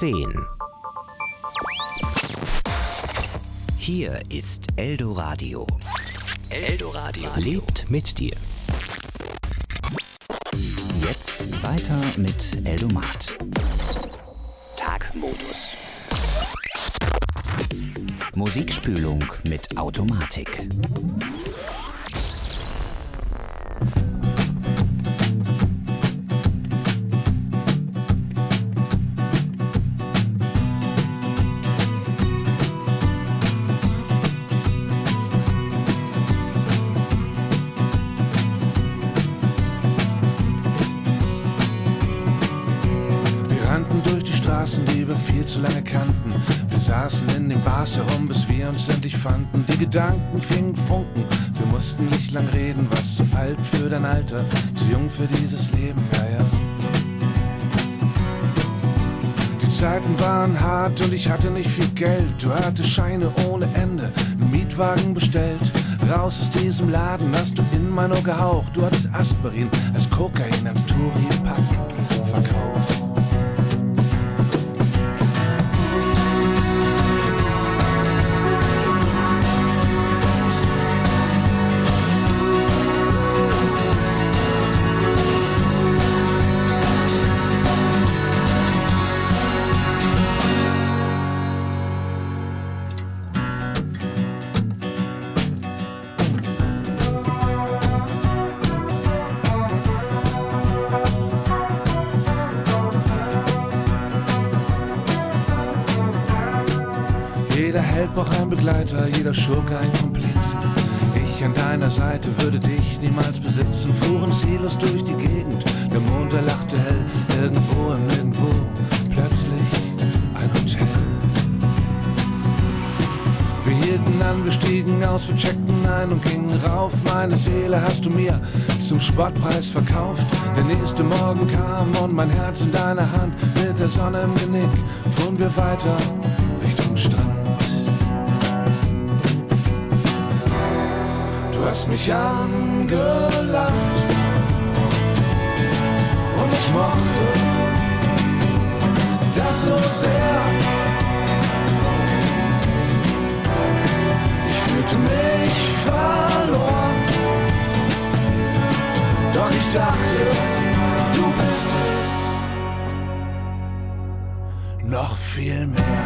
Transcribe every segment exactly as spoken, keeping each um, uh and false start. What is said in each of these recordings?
zehn. Hier ist Eldoradio. Eldoradio lebt mit dir. Jetzt weiter mit Eldomat. Tagmodus. Musikspülung mit Automatik. Die wir viel zu lange kannten. Wir saßen in den Bars herum, bis wir uns endlich fanden. Die Gedanken fingen Funken, wir mussten nicht lang reden. Was zu alt für dein Alter, zu jung für dieses Leben, ja, ja. Die Zeiten waren hart und ich hatte nicht viel Geld. Du hattest Scheine ohne Ende, einen Mietwagen bestellt. Raus aus diesem Laden hast du in mein Ohr gehaucht. Du hattest Aspirin als Kokain ans Touri-Pack verkauft. Jeder Held braucht einen Begleiter, jeder Schurke einen Komplizen. Ich an deiner Seite würde dich niemals besitzen. Fuhren ziellos durch die Gegend, der Mond erlachte hell. Irgendwo im Nirgendwo, plötzlich ein Hotel. Wir hielten an, wir stiegen aus, wir checkten ein und gingen rauf. Meine Seele hast du mir zum Spottpreis verkauft. Der nächste Morgen kam und mein Herz in deiner Hand. Mit der Sonne im Genick fuhren wir weiter Richtung Strand. Du hast mich angelacht und ich mochte das so sehr. Ich fühlte mich verloren, doch ich dachte, du bist es noch viel mehr.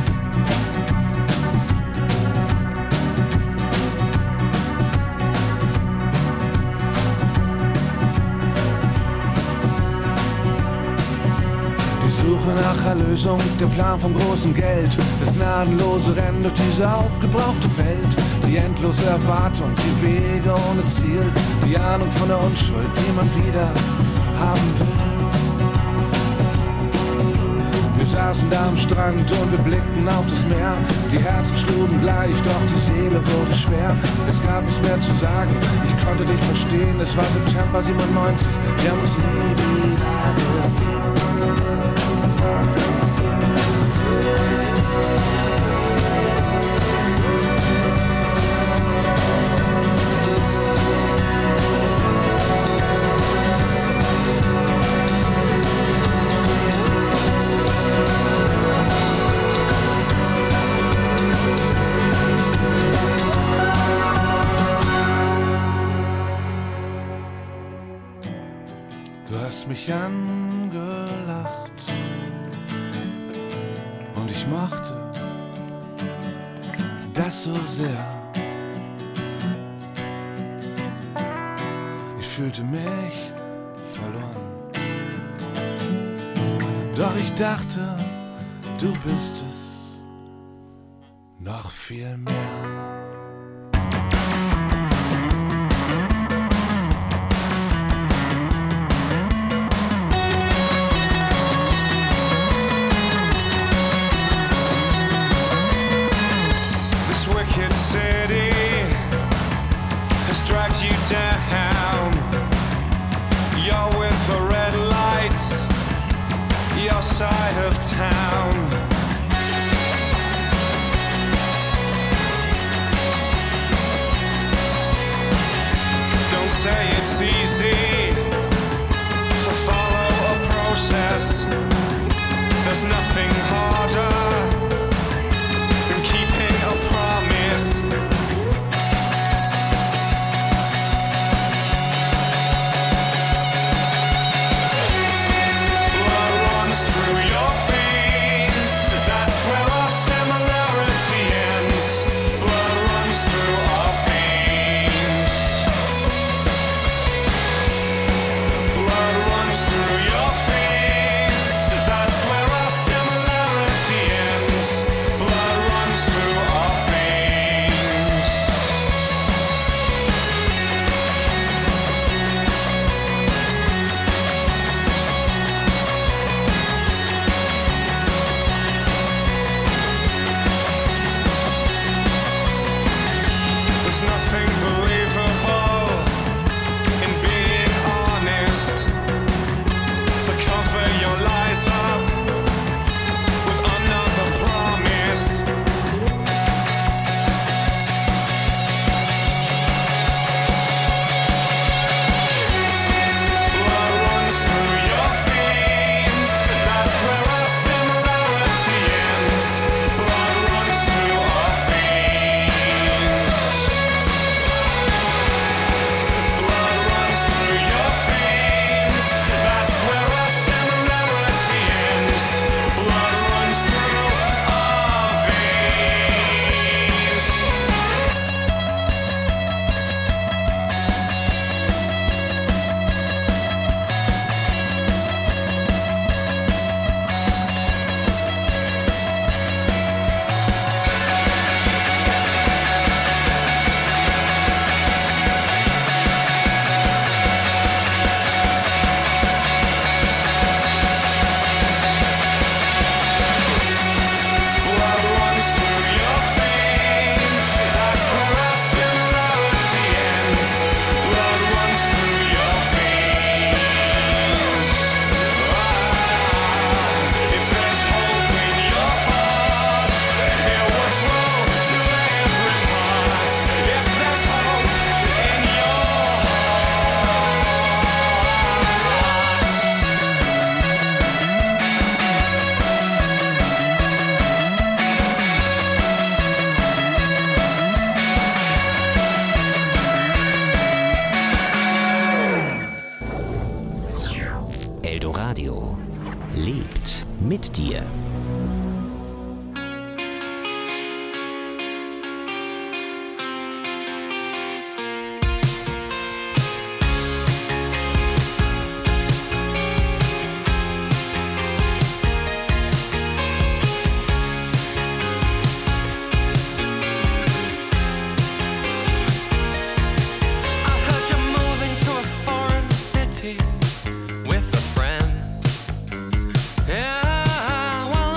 Suche nach Erlösung, der Plan vom großen Geld, das gnadenlose Rennen durch diese aufgebrauchte Welt, die endlose Erwartung, die Wege ohne Ziel, die Ahnung von der Unschuld, die man wieder haben will. Wir saßen da am Strand und wir blickten auf das Meer, die Herzen schlugen gleich, doch die Seele wurde schwer. Es gab nichts mehr zu sagen, ich konnte dich verstehen, es war September siebenundneunzig, wir haben uns nie wieder gesehen. Du hast mich angelacht und ich mochte das so sehr. Ich fühlte mich verloren, doch ich dachte, du bist es noch viel mehr. City has dragged you down. You're with the red lights, your side of town. Don't say it's easy to follow a process. There's Eldoradio lebt mit dir. With a friend, yeah, well,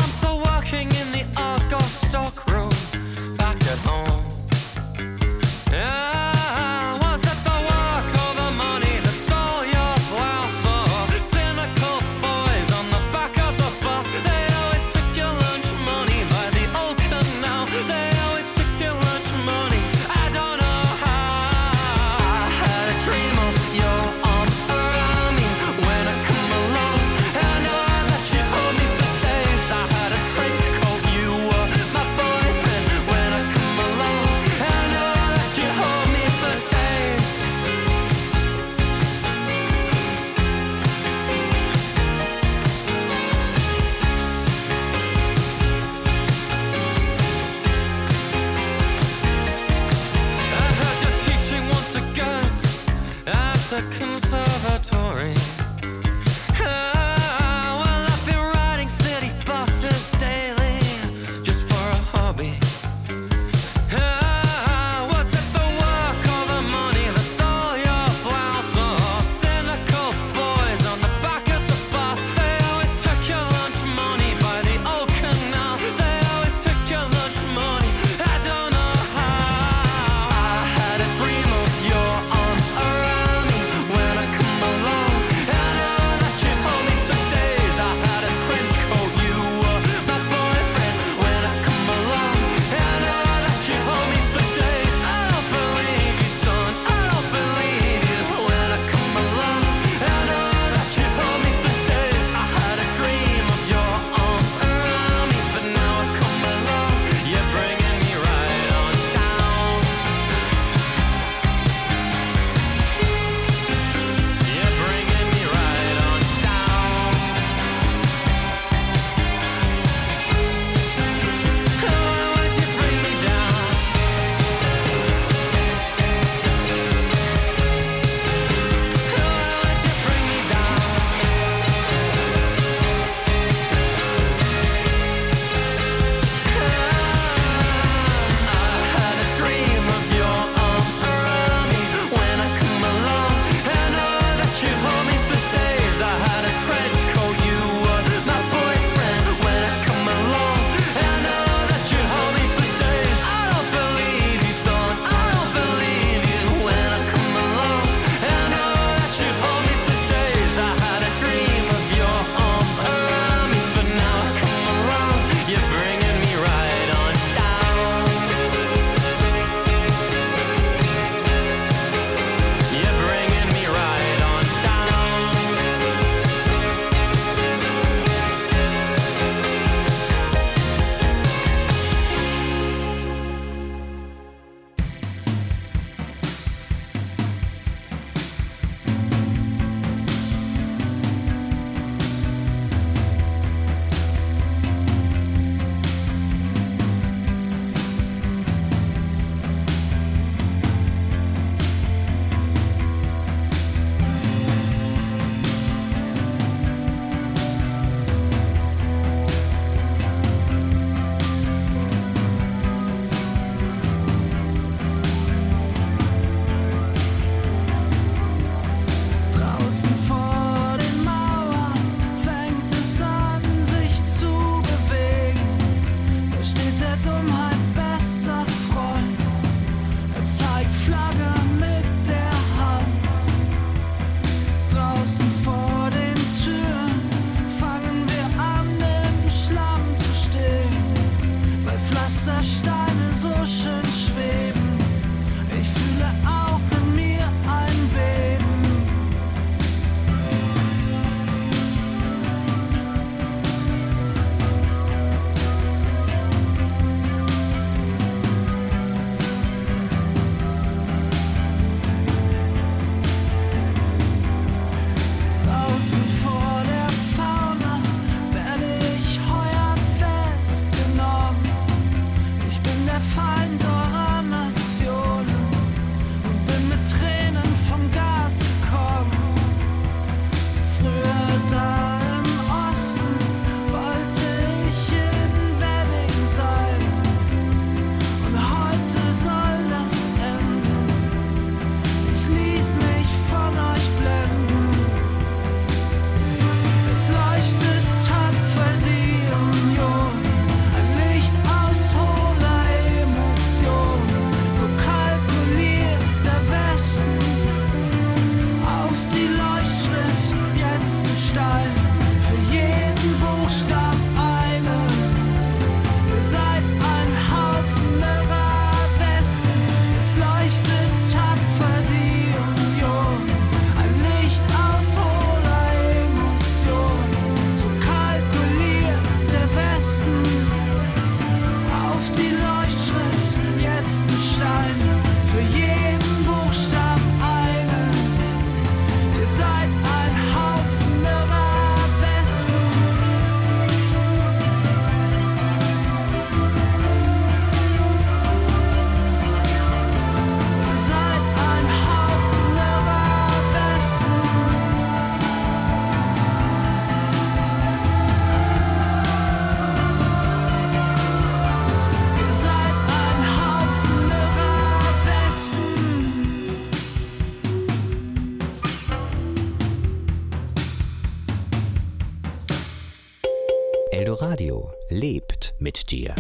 lebt mit dir.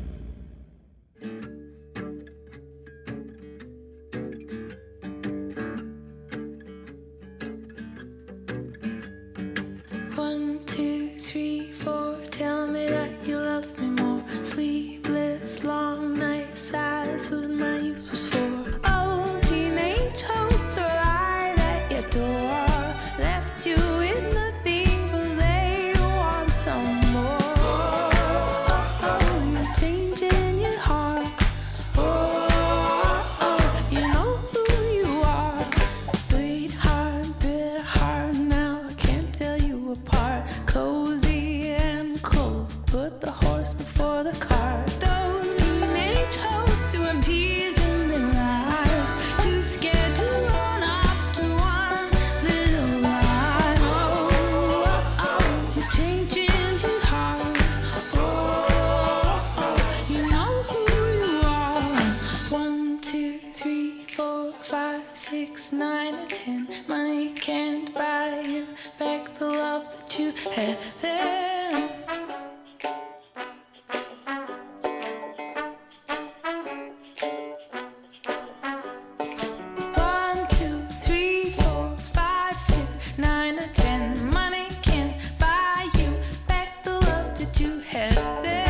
One, two, three, four, tell me that you love me more. Sleepless, long nights, that's what my youth was for. Oh, teenage hopes are light at your door. Left you with nothing, but they want some more. Oh, oh, you're changing your heart. Oh, oh, you know who you are. Sweetheart, bitter heart, now I can't tell you apart. Cozy and cold, put the horse before the cart. Those teenage hopes who have tears in their eyes, too scared to run up to one little lie. Oh, oh, oh, you're changing too hard. Oh, oh, you know who you are. One, two, three, four, five, six, nine, and ten. Money can't buy you back the love that you had then. One, two, three, four, five, six, nine, or ten. Money can't buy you back the love that you had then.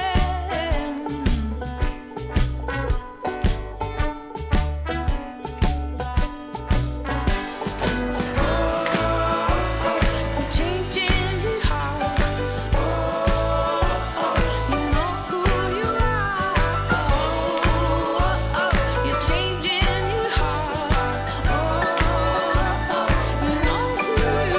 Changing your heart. Oh, oh, you know who you are. Oh, oh, you're changing your heart. Oh, oh, you know who you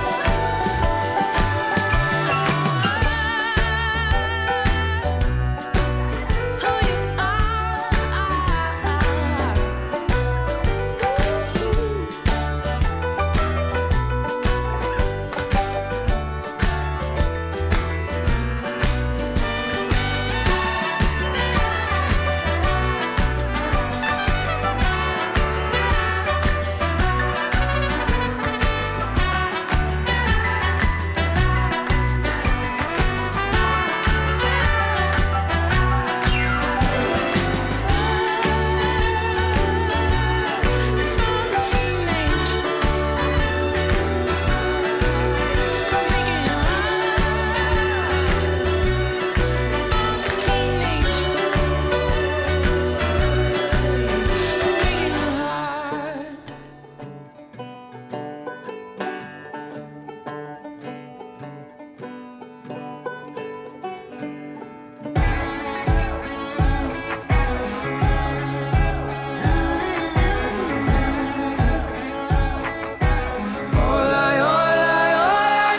All I, all I, all I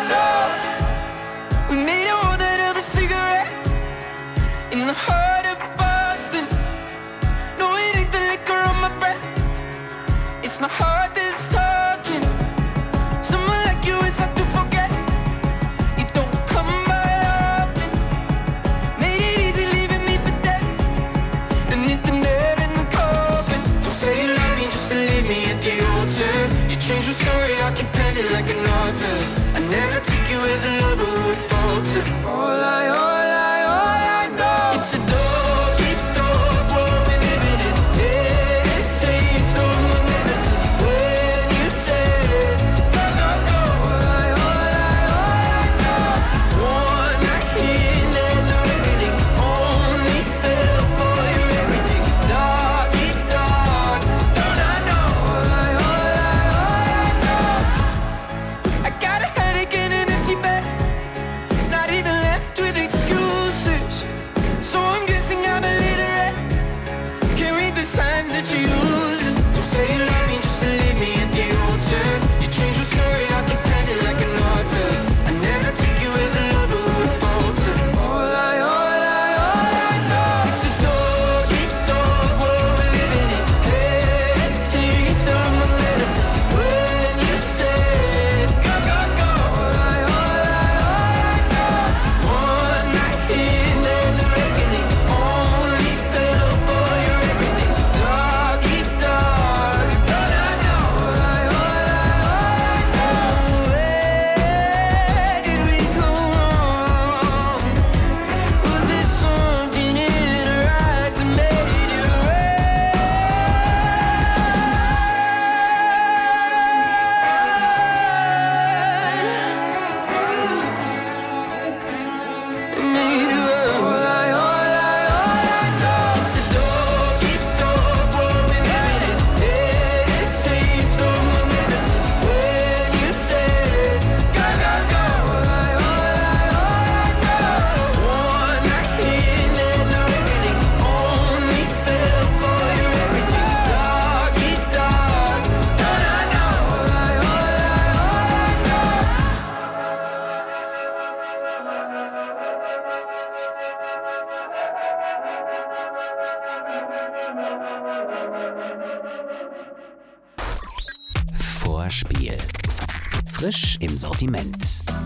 know, we made a holder of a cigarette in the heart of Boston. No, it ain't the liquor on my breath, it's my heart that's talking. Someone like you is hard to forget. You don't come by often. Made it easy leaving me for dead. And hit the nail in the coffin. Don't say you love me just to leave me at the altar. You changed your story, I keep penning like an author. I never took you as a lover who would falter. All I, all I, all I know, it's a dog eat dog world we're living in. Yeah, it takes all my medicine when you say no, no, no. All I, all I, all I know, one night in and everything only fell for you, everything. Dog eat dog, don't I know? All I, all I, all I know, I got a headache and an empty bed, not even left with excuses. Vorspiel. Frisch im Sortiment.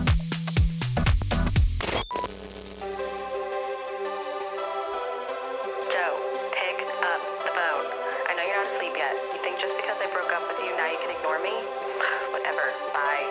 Joe, pick up the phone. I know you're not asleep yet. You think just because I broke up with you, now you can ignore me? Whatever. Bye.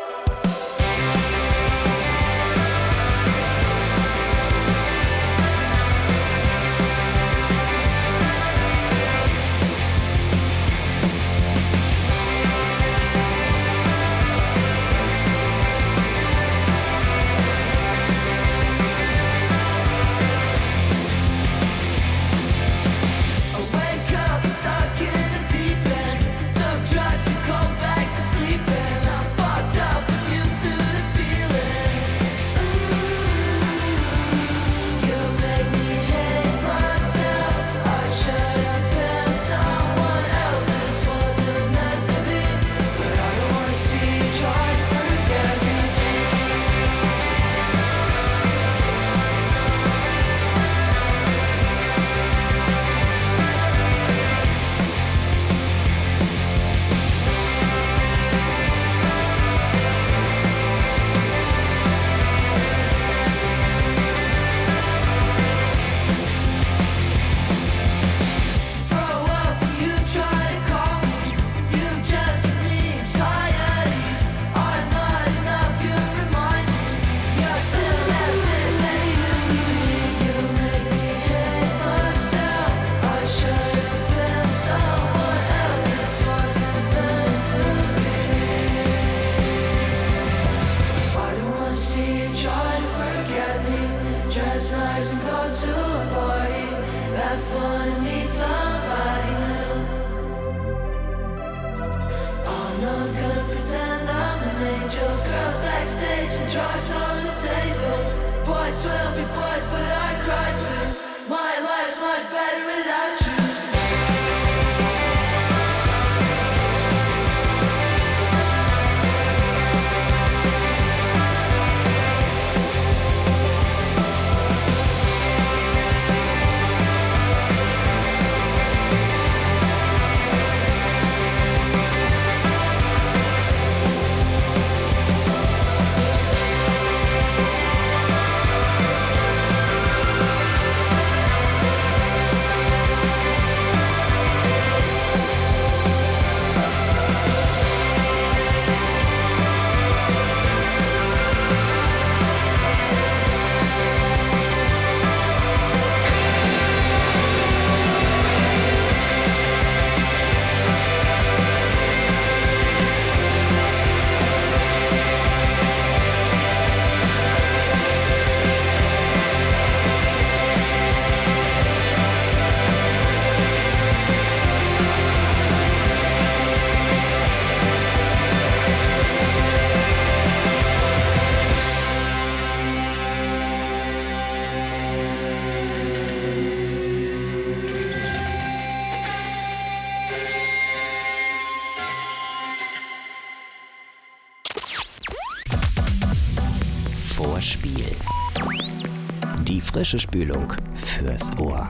Vorspiel. Die frische Spülung fürs Ohr.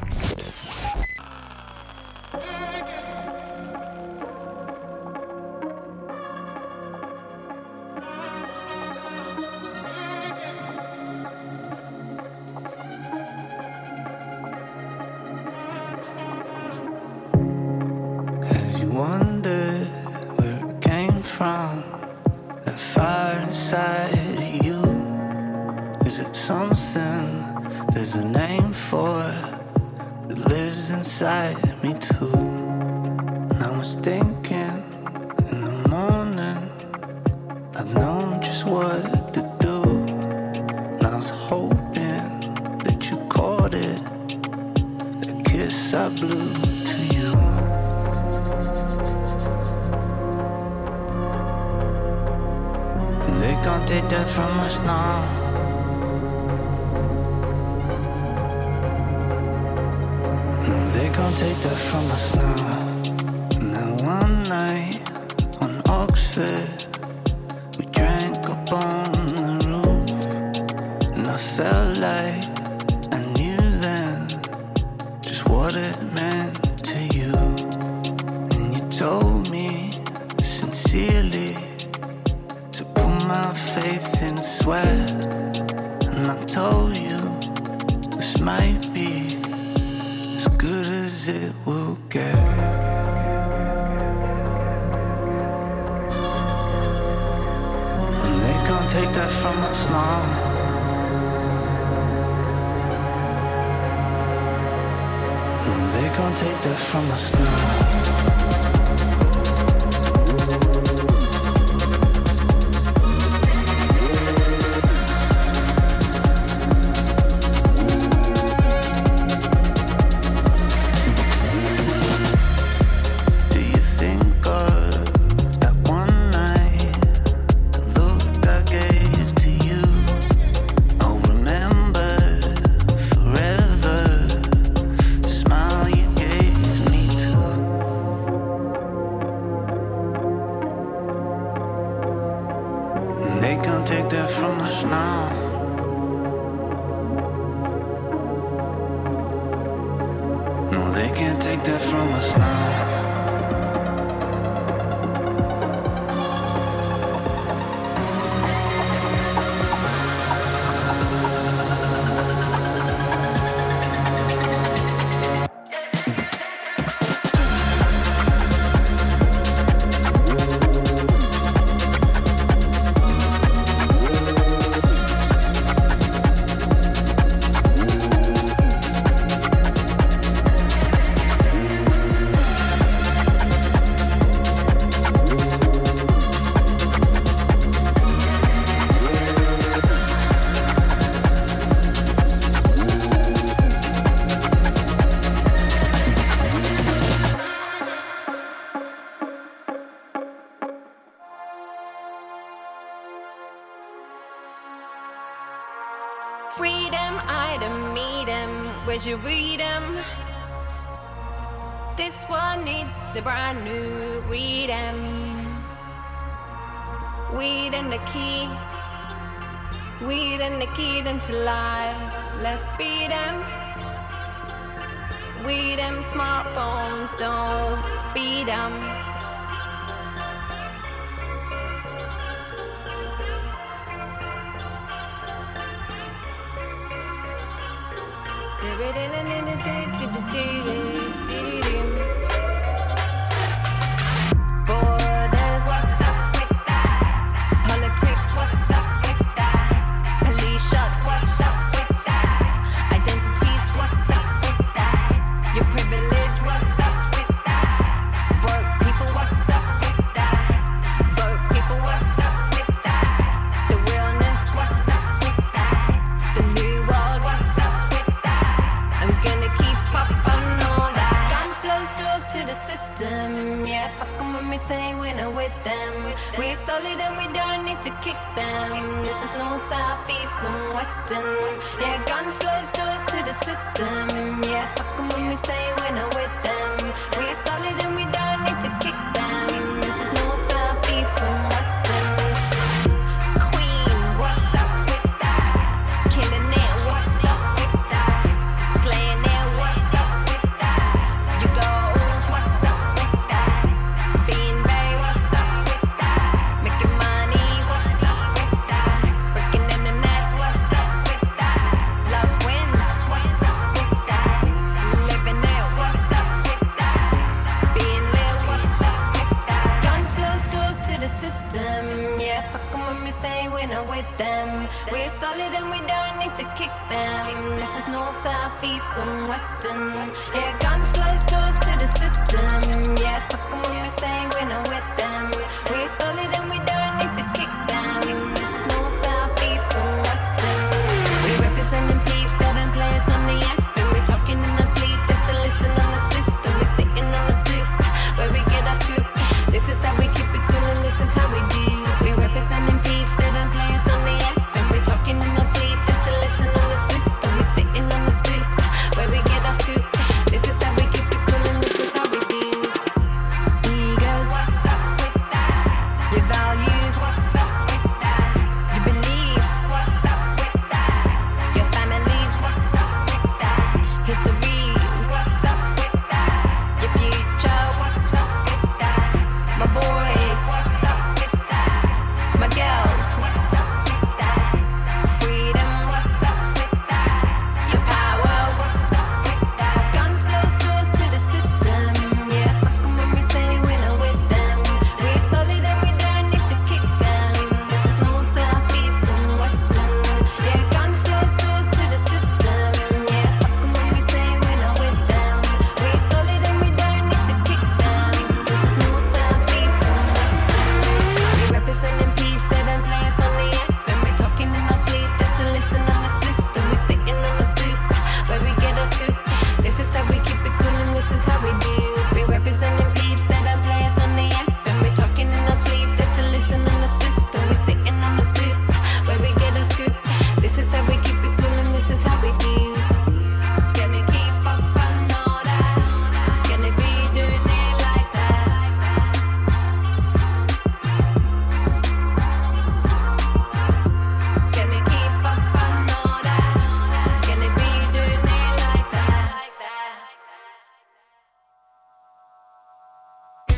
Wondered where it came from, that fire inside you. Is it something there's a name for that lives inside me too? And I was thinking in the morning, I've known just what to do. And I was hoping that you caught it, that kiss I blew to you. They can't take that from us now. No, they can't take that from us now. Now one night on Oxford, we drank up on the roof, and I felt like I knew then just what it meant to you. take that from us now. No, they can't take that from us now. Freedom, I don't meet him. Where'd you read him? This one needs a brand new read him. Weed and the key. Weed and the key them to life. Let's beat them. Weed them smartphones, don't beat them. Borders, what's up with that? Politics, what's up with that? Police shots, what's up with that? Identities, what's up with that? Your privilege, what's up with that? Broke people, what's up with that? Broke people, what's up with that? The realness, what's up with that? The new world, what's up with that? I'm gonna keep up on all that. Guns blows doors to the system. Yeah, fuck 'em when we say we're not with them. We're solid and we don't need to kick them. This is north, south, east and western. Yeah, guns blows doors to the system. Yeah, fuck 'em when we say we're not with them. We're solid and we don't need to kick them. This is north, south, east and western. Queen, what's up with that? Killing it, what's up with that? Slaying it, what's up with that? You goals, what's up with that? Being Bay, what's up with that? Making money, what's up with that? Breaking in the net, what's up with that? Love wins, what's up with that? Living it, what's up with that? Being real, what's up with that? Guns blows doors to the system. Yeah, fuck 'em when we say we're not with them. We're solid and we don't need to kick them. This is north, south, east and western. Yeah, guns blows doors to the system. Yeah, fuck 'em when we say we're not with them. We're solid and we don't need to kick them. This is north, south, east and western. We representing peeps that don't play us on the app. And we talking in our sleep, just to listen on the system. We sitting on the stoop, where we get our scoop. This is how we keep it cool and this is how we do. We representing peeps that don't play us on the app. And we talking in our sleep, just to listen on the system. We sitting on the stoop, where we get our scoop. This is how we keep it cool and this is how we do.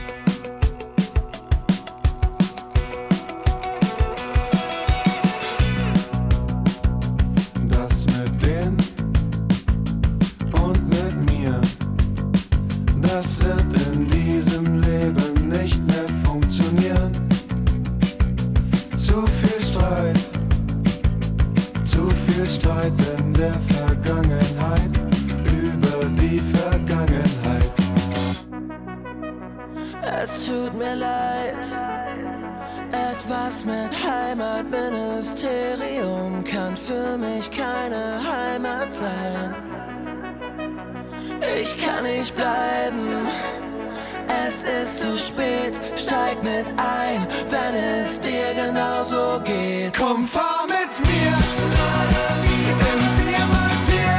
Das mit denen und mit mir, das wird in diesem Leben nicht mehr funktionieren. Zu viel Streit, zu viel Streit in der Vergangenheit, über die Vergangenheit. Es tut mir leid, etwas mit Heimatministerium kann für mich keine Heimat sein. Ich kann nicht bleiben, es ist zu spät, steig mit ein, wenn es dir genauso geht. Komm, fahr mit mir im vier mal vier,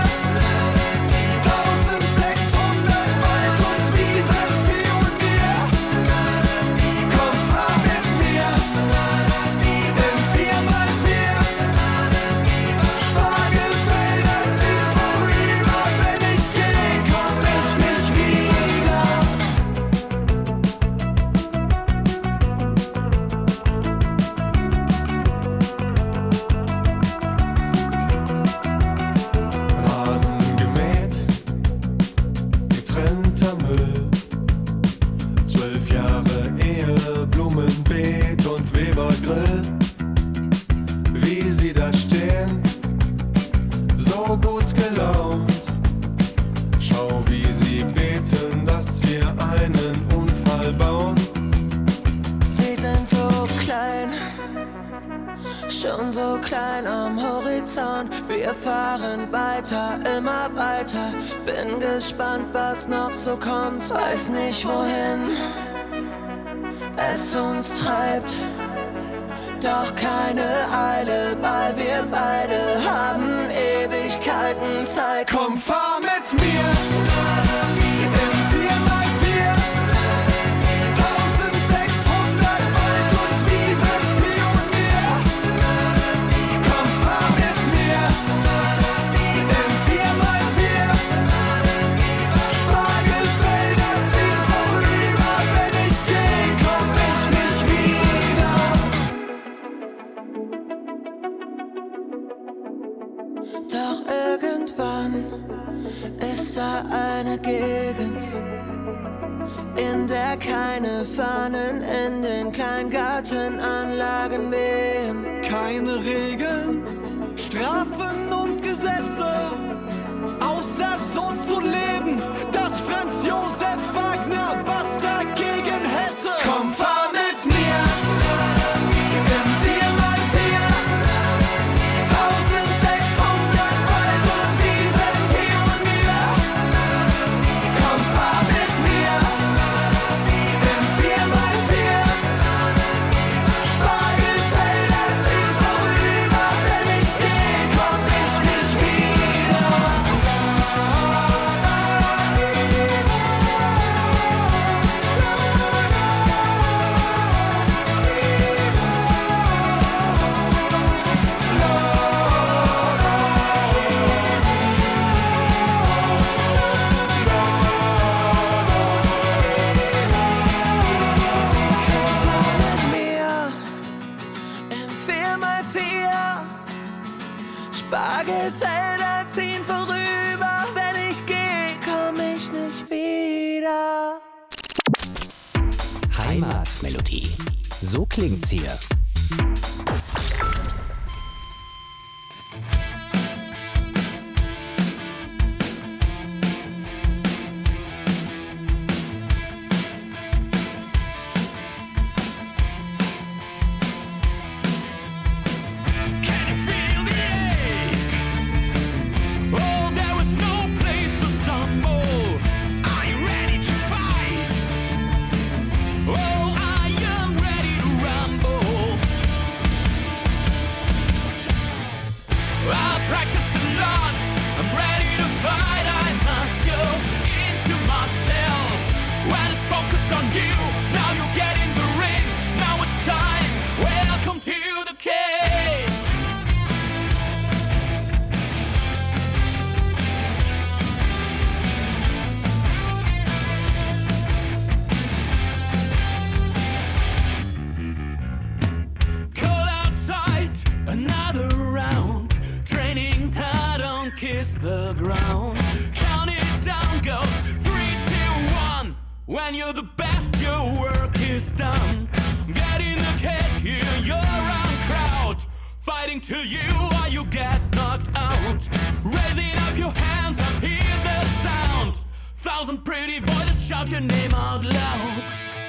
eintausendsechshundert Wald- und Wiesenpionier. Komm, fahr mit mir im vier mal vier, Spargelfelder ziehen vorüber, wenn ich geh, komm ich nicht wieder. Rasen gemäht, getrennter Müll, zwölf Jahre Ehe, Blumenbeet und Webergrill. Wie sie da stehen, so gut gelaunt. Schau, wie sie beten, dass wir einen Unfall bauen. Sie sind so klein, schon so klein am Horizont. Wir fahren weiter, immer weiter. Bin gespannt, was noch so kommt. Weiß nicht, wohin es uns treibt. Doch keine Eile, weil wir beide haben Ewigkeiten Zeit. Komm, fahr mit mir im vier mal vier, eintausendsechshundert Wald- und Wiesenpionier. Komm, fahr mit mir im vier mal vier, Spargelfelder ziehen vorüber, wenn ich geh, komm ich nicht wieder. Doch irgendwann ist da eine Gegend, in der keine Fahnen in den Kleingartenanlagen wehen. Keine Regeln, Strafen und Gesetze, außer so zu leben, dass Franz Josef Wagner was dagegen hätte. Komm, fahr mit mir im vier mal vier, eintausendsechshundert Wald- und Wiesenpionier. Komm, fahr mit mir im vier mal vier, Spargelfelder ziehen vorüber, wenn ich geh, komm ich nicht wieder. Mit mir im vier mal vier, Spargelfelder ziehen vorüber, wenn ich geh, komm ich nicht wieder. Heimatmelodie. So klingt's hier. Oh, there is no place to stumble. Are you ready to fight? Oh, I am ready to rumble. I practice a lot. I'm ready to fight. I must go into myself. When it's focused on you, now you get in the ring. Now it's time. Welcome to the cage. kiss the ground. Count it down goes three, two, one. When you're the best, your work is done. Get in the cage, hear your own crowd. Fighting till you or you get knocked out. Raising up your hands up, hear the sound. Thousand pretty voices shout your name out loud.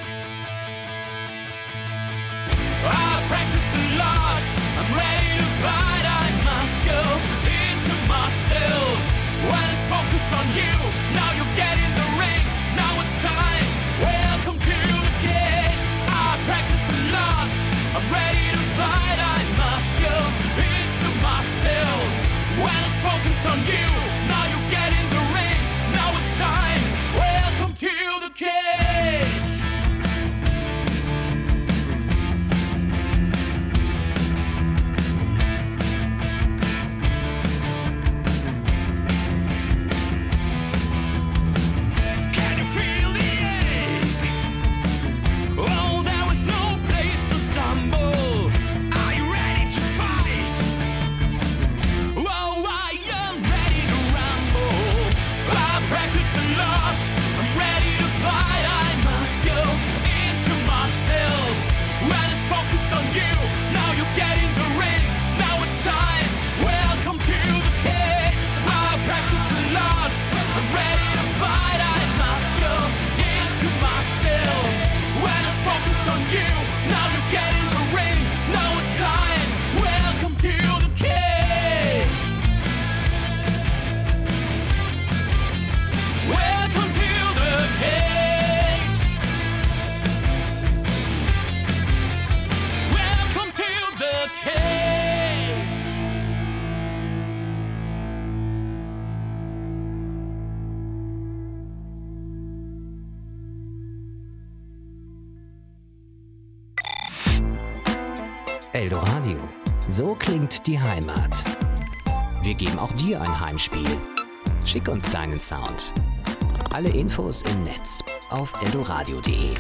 I practice a lot, I'm ready to fight. I must go into myself. When it's focused on you, now you get in the ring. Now it's time, welcome to the cage. I practice a lot, I'm ready to fight. I must go into myself. When it's focused on you, now you get in the ring. Now it's time, welcome to the cage. Eldoradio. So klingt die Heimat. Wir geben auch dir ein Heimspiel. Schick uns deinen Sound. Alle Infos im Netz auf eldoradio punkt de.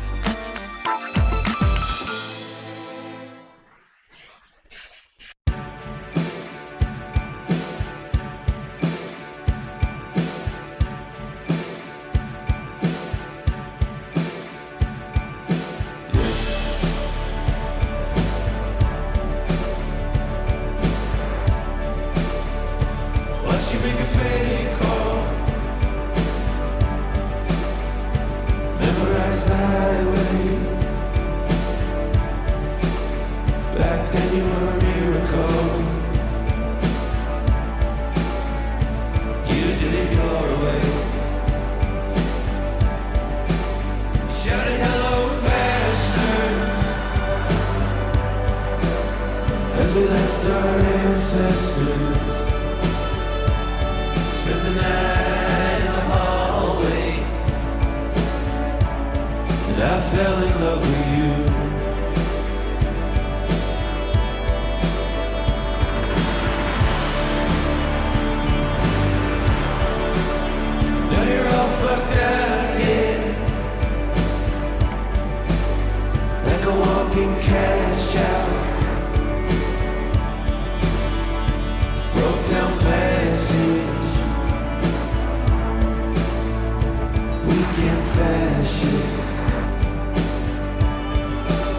Weekend fascist.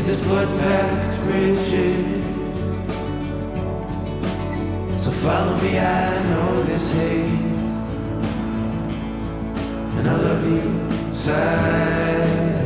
this blood packed rigid. So follow me, I know this hate, and I love you sideways.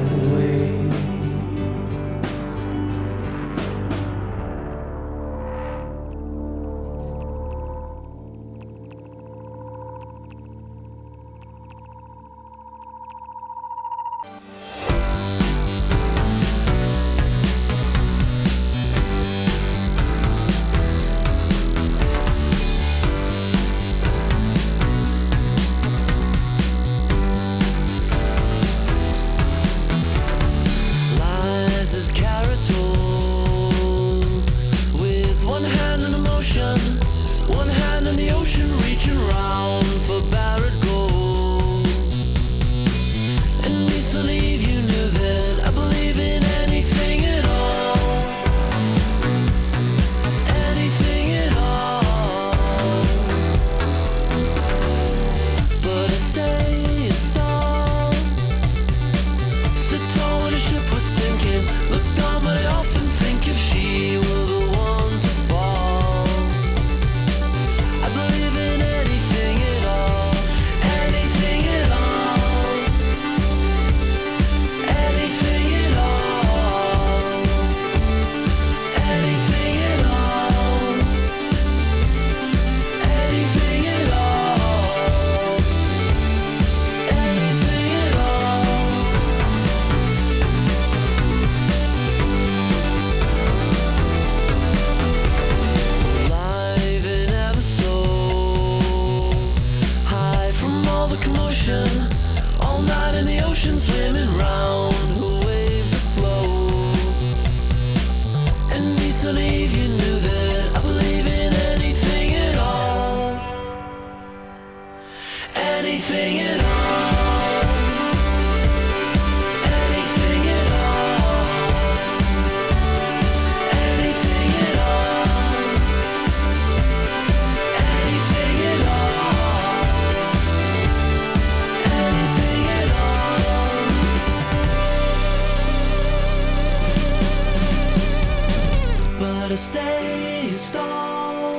Stay stall.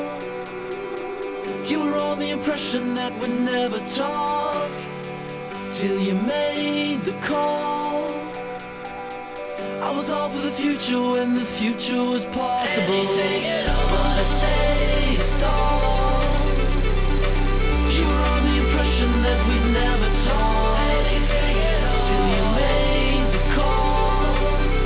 You were on the impression that we'd never talk till you made the call. I was all for the future when the future was possible. Anything at all. But I stay stall. You were on the impression that we'd never talk. Anything at all. Till you made the call.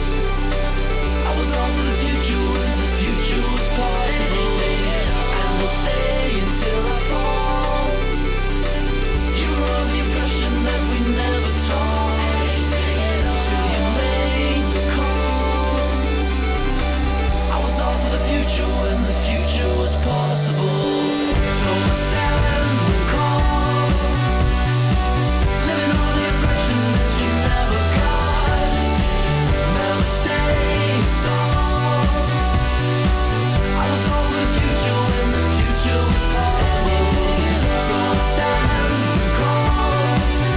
I was all for the future when the future was possible. And we'll stay until I fall. You were on the impression that we'd never talk. Till you made the call. I was all for the future when the future was possible. So I stand and call, living on the impression that you never got. Now it's staying stall. I was all for the future when the future was possible. So I stand and call,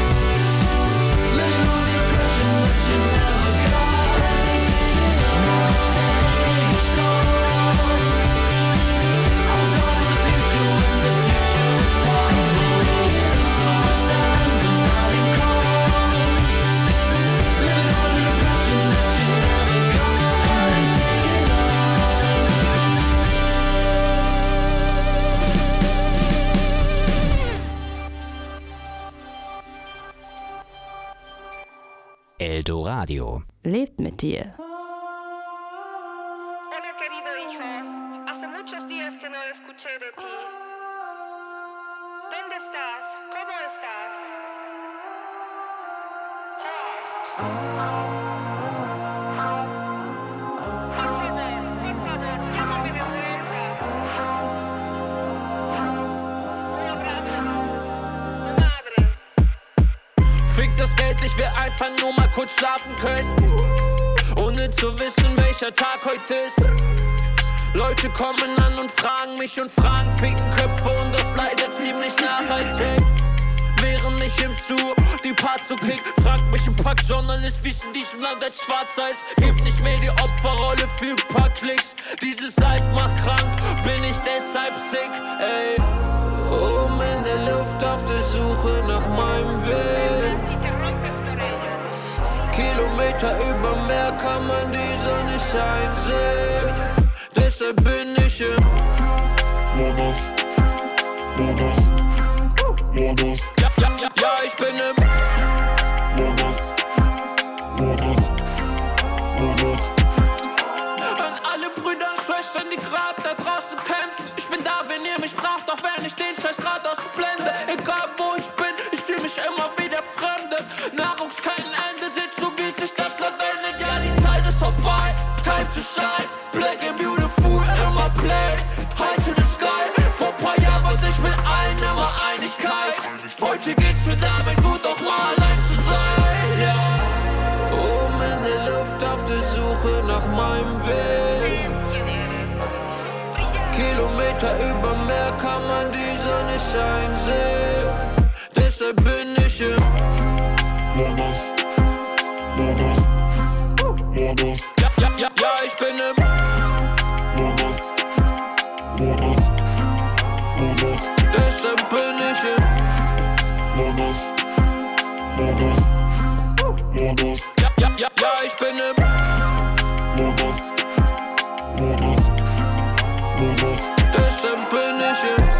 living on the impression that you never got. Now it's staying stall. I was all for the future when the future was possible. So I stand and call, living on the impression that you never got. Eldoradio. Lebt mit dir. Hola, querido hijo. Hace muchos días que no escuché de ti. ¿Dónde estás? ¿Cómo estás? Host. Por favor, por favor, llámame de vuelta. Un abrazo. Tu madre. Fick das Geld, ich will einfach nur mal kurz schlafen können, ohne zu wissen, welcher Tag heute ist. Leute kommen an und fragen mich und fragen, ficken Köpfe und das leider ziemlich nachhaltig. während ich im Stuhl die Parts so klick. Fragt mich ein paar Journalist, wischen die im Land als schwarz-weiß. Gib nicht mehr die Opferrolle für ein paar Klicks. Dieses Life macht krank, bin ich deshalb sick, ey. Oben in der Luft auf der Suche nach meinem Weg. Kilometer über Meer kann man die Sonne einsehen. Deshalb bin ich im Modus, Modus, Modus. Ja, ja, ja, ja, ich bin im Modus, Modus, Modus. An alle Brüder und Schwestern, die grad da draußen kämpfen. Ich bin da, wenn ihr mich braucht, auch wenn ich den Scheiß grad ausblende. Egal wo ich bin, ich fühl mich immer wie der Fremde. Nahrungs kein Ende, sieht so wie sich das grad wendet. Ja, die Zeit ist vorbei, time to shine. Black and beautiful, immer play. High to the sky, vor paar Jahren wollte ich mit allen immer Einigkeit. Heute geht's mir damit gut, auch mal allein zu sein, ja. Oben in der Luft auf der Suche nach meinem Weg. Kilometer über Meer kann man die Sonne scheinen sehen. Deshalb bin ich im Modus, Modus, Modus. Ja, ja, ja, ja, ich bin im Modus, Modus, Modus. Deshalb bin ich im Modus, Modus, Modus. Ja, ja, ja, ja, ich bin im Modus, Modus, Modus. Deshalb bin ich im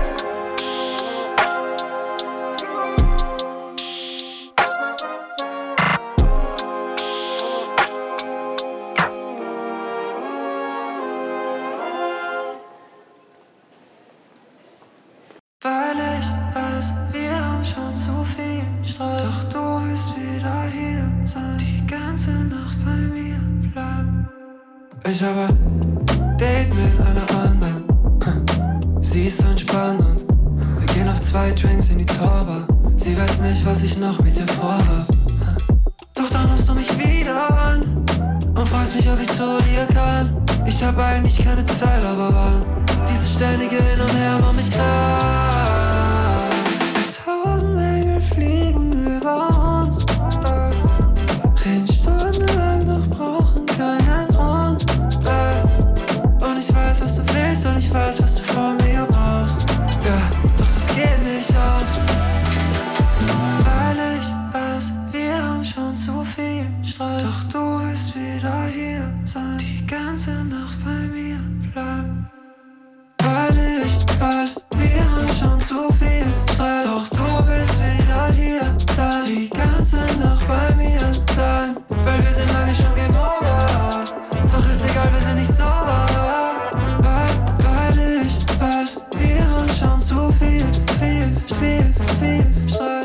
Weil ich weiß, wir haben schon zu viel Streit. Doch du willst wieder hier sein, die ganze Nacht bei mir bleiben. Ich habe ein Date mit einer anderen. Sie ist so entspannt und wir gehen auf zwei Drinks in die Torbar. Sie weiß nicht, was ich noch mit ihr vorhabe. Doch dann rufst du mich wieder an und fragst mich, ob ich zu dir kann. Ich hab eigentlich keine Zeit, aber wann? Dieses ständige Hin und Her macht mich klar. Tausend Engel fliegen über uns, äh. reden stundenlang, doch brauchen keinen Grund, äh. Und ich weiß, was du willst und ich weiß, was du von mir brauchst. Ja, doch das geht nicht auf. Weil ich weiß, wir haben schon zu viel Streit. Doch du willst wieder hier sein, die ganze Nacht bei mir bleiben. Weil ich weiß, wir haben schon zu viel Streit. Doch du willst wieder hier sein, die ganze Nacht bei mir bleiben. Weil wir sind lange schon Game Over. Doch ist egal, wir sind nicht sauber. Weil, weil ich weiß, wir haben schon zu viel, viel, viel, viel Streit.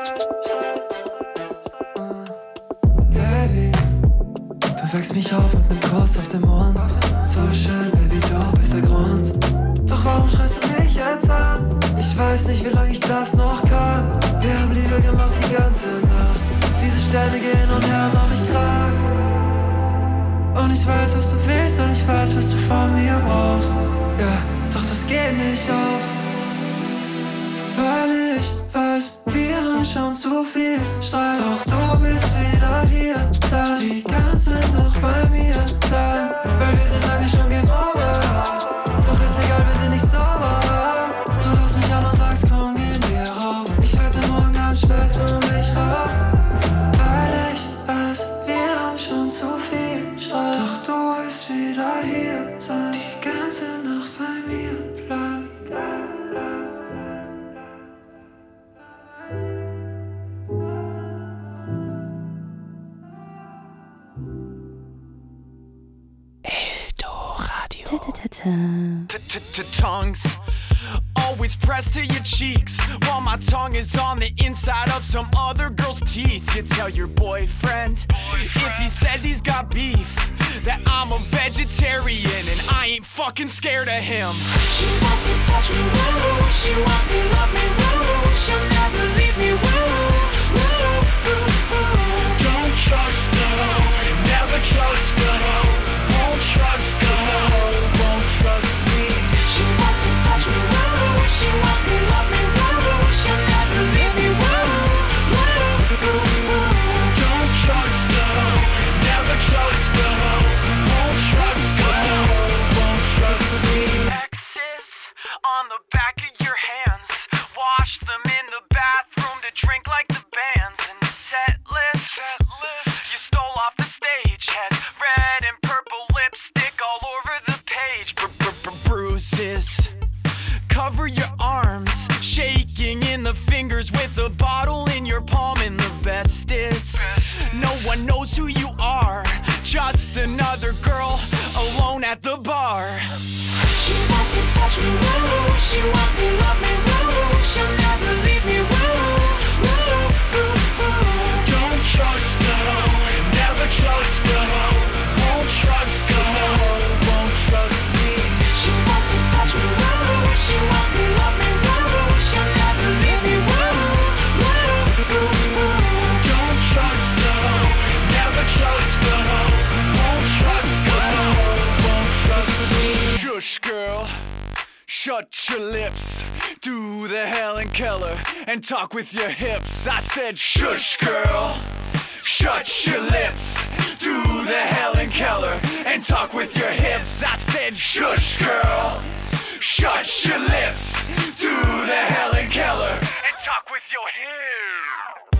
Baby, du wächst mich auf mit nem Kuss auf den Mund. So schön, Baby, du bist der Grund. Doch warum schreist du mich jetzt an? Ich weiß nicht, wie lange ich das noch kann. Wir haben Liebe gemacht die ganze Nacht. Diese ständige Hin und Her macht mich krank. Und ich weiß, was du willst und ich weiß, was du von mir brauchst. Ja, doch das geht nicht auf. Weil ich weiß, wir haben schon zu viel Streit. Doch du willst wieder hier sein, die ganze Nacht bei mir bleiben. Weil wir sind lange schon Game Over. Doch ist egal, wir sind nicht sauber. Du rufst mich an und sagst, komm, gehen wir rauf. Ich wette, morgen Abend sperrst du mich raus. Weil ich weiß, wir haben schon zu viel Streit. Doch du willst wieder hier sein, die ganze Nacht bei mir bleiben. Tongues always pressed to your cheeks, while my tongue is on the inside of some other girl's teeth. You tell your boyfriend if he says he's got beef that I'm a vegetarian and I ain't fucking scared of him. She wants to touch me, woo. She wants to love me, woo. She'll never leave me, woo. Woo, woo, woo. Don't trust her, never trust her. Won't trust her, won't trust me. She wants to touch me, woo. She wants to love me, woo. She'll never leave me, woo. one knows who you are. Just another girl alone at the bar. She wants to touch me, woo. She wants to love me, woo. She'll never leave me, woo. Woo, woo, woo. Don't trust her, never trust her. Won't trust her, won't trust me. She wants to touch me, woo. She wants to love me, woo. She'll never leave me, woo. Woo, woo, woo. Don't trust her, never trust her. Won't trust her, won't trust me. Shush, girl. Shut your lips. Do the Helen Keller and talk with your hips. I said, shush, girl. Shut your lips. Do the Helen Keller and talk with your hips. I said, shush, girl. Shut your lips. Do the Helen Keller and talk with your hips.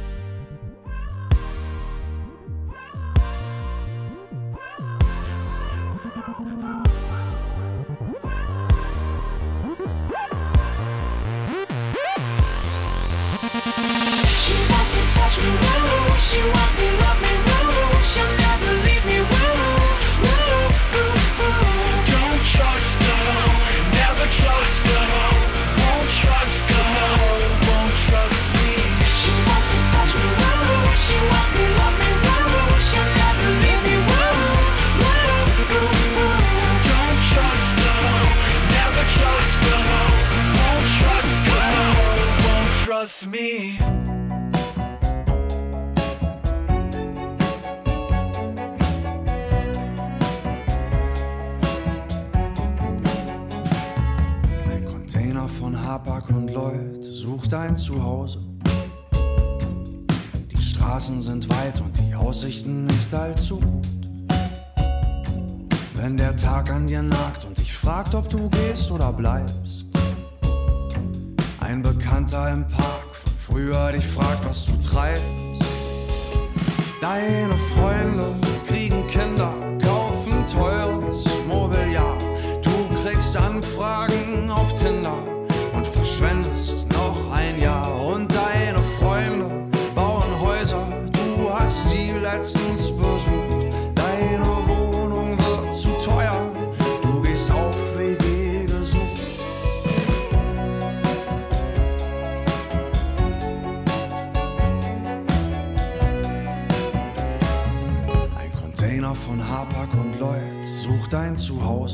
She wants to touch me, woo. She wants to love me, woo. She'll never leave me, woo. Woo, woo, woo. Don't trust her, never trust her. Won't trust her, won't trust me. She wants to touch me, woo. She wants to love me, woo. She'll never leave me, woo. Woo, woo, woo. Don't trust her, never trust her. Won't trust her, won't trust me. Ein Container von Hapag und Lloyd sucht ein Zuhause. Die Straßen sind weit und die Aussichten nicht allzu gut. Wenn der Tag an dir nagt und dich fragt, ob du gehst oder bleibst. Ein Bekannter im Park von früher dich fragt, was du treibst. Deine Freunde kriegen Kinder, kaufen teures Mobiliar. Du kriegst Anfragen auf Tinder und verschwendest noch ein Jahr. Und deine Freunde bauen Häuser, du hast sie letztens besucht. Deine Wohnung wird zu teuer, du gehst auf W G gesucht. Ein Container von Hapag und Lloyd sucht ein Zuhause.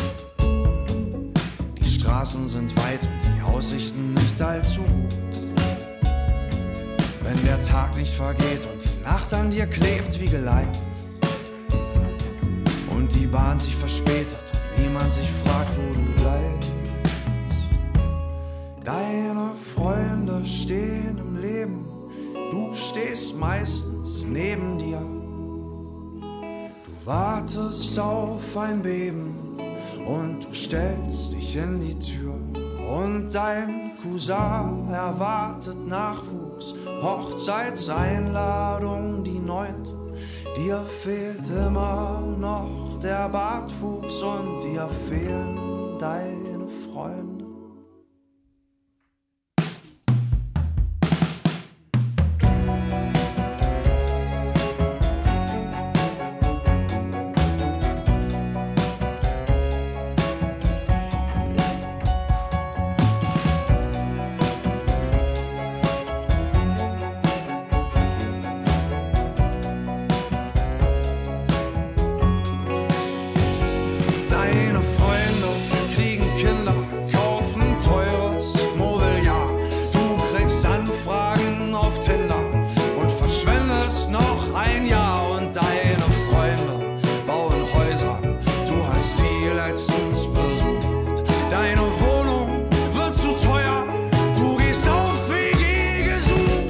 Die Straßen sind weit und die Aussichten nicht allzu gut. Wenn der Tag nicht vergeht und die Nacht an dir klebt wie geleimt und die Bahn sich verspätet und niemand sich fragt, wo du bleibst. Deine Freunde stehen im Leben, du stehst meistens neben dir. Du wartest auf ein Beben und du stellst dich in die Tür. Und dein Cousin erwartet Nachwuchs, Hochzeitseinladung die neunte. Dir fehlt immer noch der Bartwuchs und dir fehlen deine Freunde. Deine Freunde kriegen Kinder, kaufen teures Mobiliar. Du kriegst Anfragen auf Tinder und verschwendest noch ein Jahr. Und deine Freunde bauen Häuser, du hast sie letztens besucht. Deine Wohnung wird zu teuer, du gehst auf W G gesucht.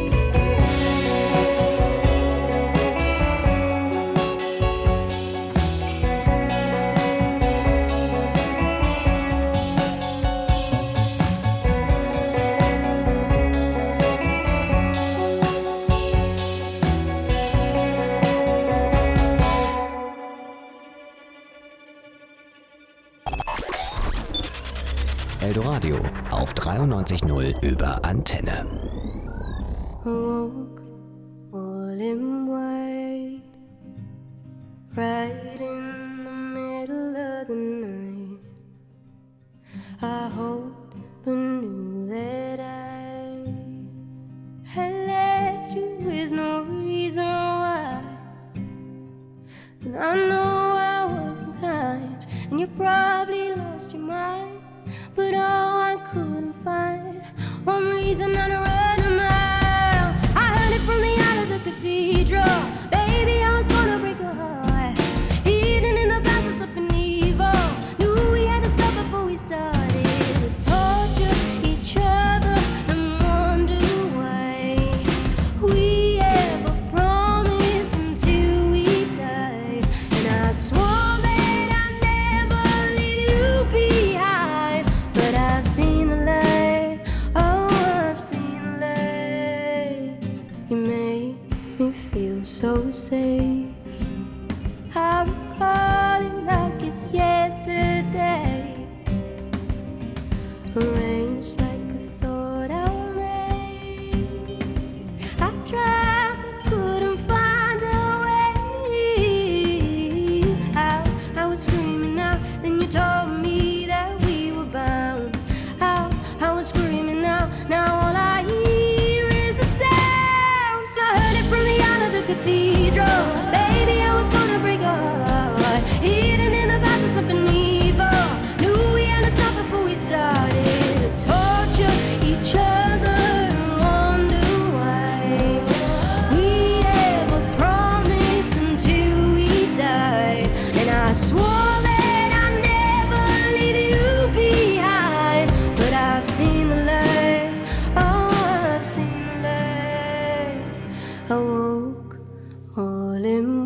Eldoradio auf dreiundneunzig Komma null über Antenne. Walk, walk in white, right in the middle of the night. I hope I knew that I had left you with no reason why. And I know I wasn't kind, and you probably lost your mind. But oh, I couldn't find one reason not to run a mile. I heard it from the out of the cathedral. Baby, I was gonna break your heart. Hidden in the passes up in evil. Knew we had to stop before we started to torture each other and wonder why we ever promised until we died. And I swore that I'd never leave you behind. But I've seen the light, oh, I've seen the light. You made me feel so safe. I recall it like it's yesterday. Arranged like a thought out maze. I tried but couldn't find a way out. I was screaming out, then you told me that we were bound. Out, I was screaming out, now all I hear is the sound. I heard it from the out of the cathedral. Baby, I was gonna break your heart. Hidden in the passes up in evil. Knew we had to stop before we started to torture each other and wonder why we ever promised until we died. And I swore that I'd never leave you behind. But I've seen the light, oh, I've seen the light. I woke all in